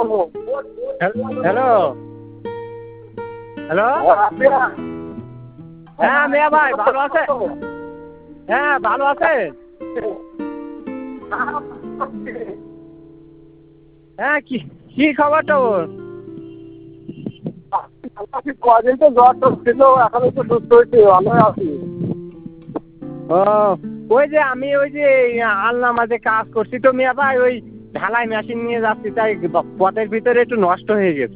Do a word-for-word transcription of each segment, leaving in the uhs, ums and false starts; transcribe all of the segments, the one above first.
Hello hello হ্যাঁ মিয়া ভাই ভালো আছে? হ্যাঁ ভালো আছে। হ্যাঁ কি কি খবর তোর? কদিন তো জ্বর টর ছিল, এখন একটু সুস্থ হয়েছে, ভালো আছি। ও ওই যে আমি ওই যে আলনার মাঝে কাজ করছি তো মিয়া ভাই, ওই ঢালাই মেশিন নিয়ে যাচ্ছি, তাই পথের ভিতরে একটু নষ্ট হয়ে গেছে।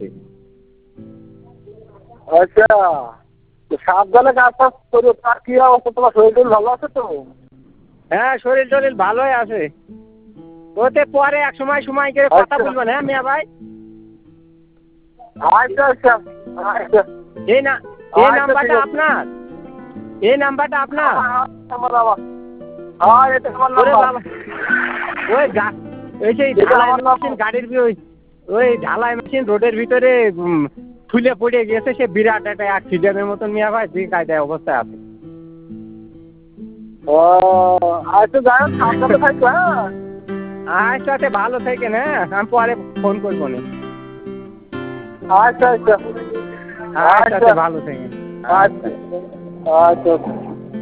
আচ্ছা, সাবধানে কাজ টাজ করো। তার কি অবস্থা, তোমার শরীর টরীর ভালো আছে তো? হ্যাঁ শরীর টরীর ভালোই আছে। ওতে পরে এক সময় সময় করে কথা আচ্ছা বলবেন হ্যাঁ মিয়া ভাই। আচ্ছা আচ্ছা আচ্ছা এই না এই আচ্ছা, ঠিক নাম্বারটা আছে। আপনার? এই নাম্বারটা আপনার? আমার আমার হ্যাঁ, এটা আমার ওরে নাম্বার। বাবা, ওই গা ওই সেই এটা ঢালাই আমার মেশিন নাম্বার। গাড়ির ওই ওই ঢালাই মেশিন রোডের ভিতরে উম, ফুলে পড়ে গেছে, সে বিরাট একটা অ্যাক্সিডেন্টের মতন মিয়া ভাই, যে কায়দায় অবস্থায় আছে। ও আচ্ছা, যাই হোক, সাবধানে থাকো। হ্যাঁ আচ্ছা আচ্ছা ভালো থাকেন, হ্যাঁ আমি পরে ফোন করবো না। আচ্ছা আচ্ছা আচ্ছা আচ্ছা আচ্ছা ভালো থাকেন। আচ্ছা। আচ্ছা আচ্ছা।